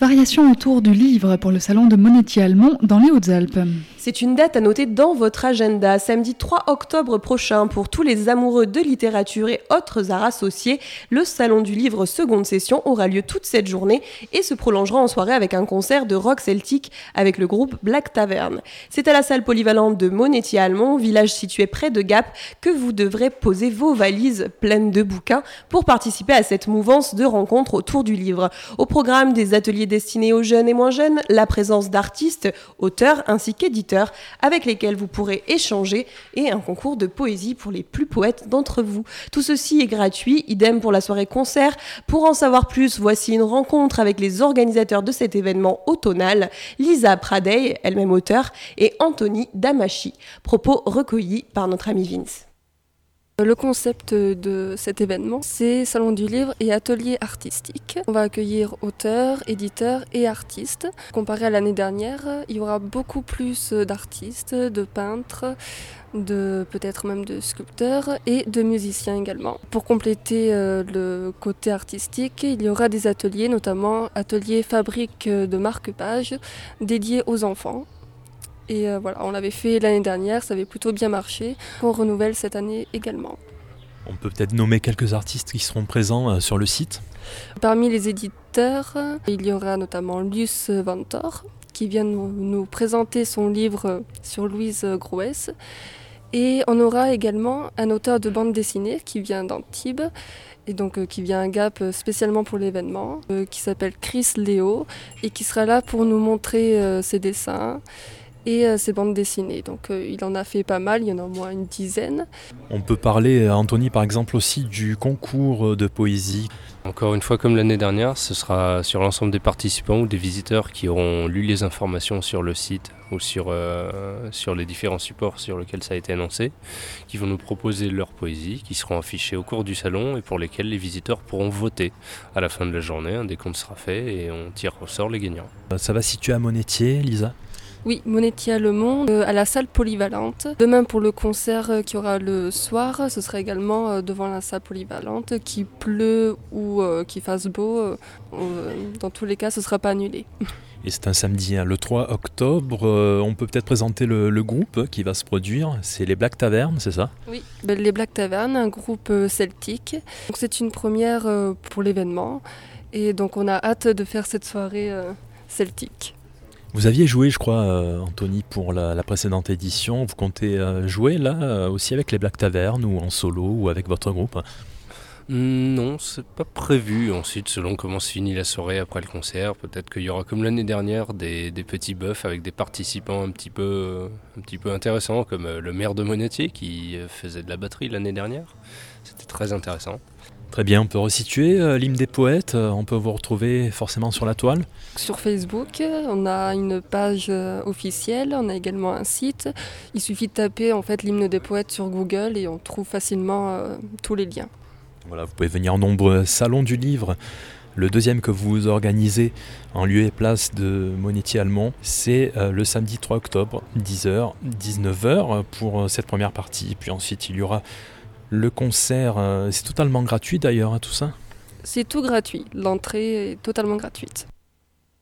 Variation autour du livre pour le salon de Monetti-Almont dans les Hautes-Alpes. C'est une date à noter dans votre agenda, samedi 3 octobre prochain, pour tous les amoureux de littérature et autres arts associés. Le salon du livre seconde session aura lieu toute cette journée et se prolongera en soirée avec un concert de rock celtique avec le groupe Black Tavern. C'est à la salle polyvalente de Monetti-Almont, village situé près de Gap, que vous devrez poser vos valises pleines de bouquins pour participer à cette mouvance de rencontres autour du livre. Au programme, des ateliers destinés aux jeunes et moins jeunes, la présence d'artistes, auteurs ainsi qu'éditeurs avec lesquels vous pourrez échanger et un concours de poésie pour les plus poètes d'entre vous. Tout ceci est gratuit, idem pour la soirée concert. Pour en savoir plus, voici une rencontre avec les organisateurs de cet événement automnal, Lisa Pradey, elle-même auteure, et Anthony Damachi. Propos recueillis par notre ami Vince. Le concept de cet événement, c'est Salon du livre et atelier artistique. On va accueillir auteurs, éditeurs et artistes. Comparé à l'année dernière, il y aura beaucoup plus d'artistes, de peintres, peut-être même de sculpteurs et de musiciens également. Pour compléter le côté artistique, il y aura des ateliers, notamment ateliers fabrique de marque-pages dédiés aux enfants. Et voilà, on l'avait fait l'année dernière, ça avait plutôt bien marché. On renouvelle cette année également. On peut peut-être nommer quelques artistes qui seront présents sur le site. Parmi les éditeurs, il y aura notamment Luce Vantor, qui vient nous présenter son livre sur Louise Grouès. Et on aura également un auteur de bande dessinée qui vient d'Antibes, et donc qui vient à Gap spécialement pour l'événement, qui s'appelle Chris Léo, et qui sera là pour nous montrer ses dessins et ses bandes dessinées. Donc il en a fait pas mal, il y en a au moins une dizaine. On peut parler, Anthony, par exemple aussi du concours de poésie. Encore une fois, comme l'année dernière, ce sera sur l'ensemble des participants ou des visiteurs qui auront lu les informations sur le site ou sur les différents supports sur lesquels ça a été annoncé, qui vont nous proposer leur poésie, qui seront affichées au cours du salon et pour lesquelles les visiteurs pourront voter. À la fin de la journée, un décompte sera fait et on tire au sort les gagnants. Ça va se situer à Monetier, Lisa ? Oui, Monetti-Almont, à la salle polyvalente. Demain, pour le concert qui aura le soir, ce sera également devant la salle polyvalente. Qu'il pleut ou qu'il fasse beau, dans tous les cas, ce ne sera pas annulé. Et c'est un samedi, le 3 octobre. On peut peut-être présenter le groupe qui va se produire. C'est les Black Tavern, c'est ça ? Oui, les Black Tavern, un groupe celtique. Donc, c'est une première pour l'événement. Et donc, on a hâte de faire cette soirée celtique. Vous aviez joué, je crois, Anthony, pour la précédente édition. Vous comptez jouer là aussi avec les Black Tavern ou en solo ou avec votre groupe ? Non, c'est pas prévu. Ensuite, selon comment se finit la soirée après le concert, peut-être qu'il y aura comme l'année dernière des petits buffs avec des participants un petit peu intéressants, comme le maire de Monetier qui faisait de la batterie l'année dernière. C'était très intéressant. Très bien, on peut resituer l'hymne des poètes, on peut vous retrouver forcément sur la toile. Sur Facebook, on a une page officielle, on a également un site. Il suffit de taper en fait l'hymne des poètes sur Google et on trouve facilement tous les liens. Voilà, vous pouvez venir en nombre Salon du Livre. Le deuxième que vous organisez en lieu et place de Monetti-Almont, c'est le samedi 3 octobre, 10h, 19h pour cette première partie. Puis ensuite, il y aura le concert, c'est totalement gratuit d'ailleurs, tout ça ? C'est tout gratuit, l'entrée est totalement gratuite.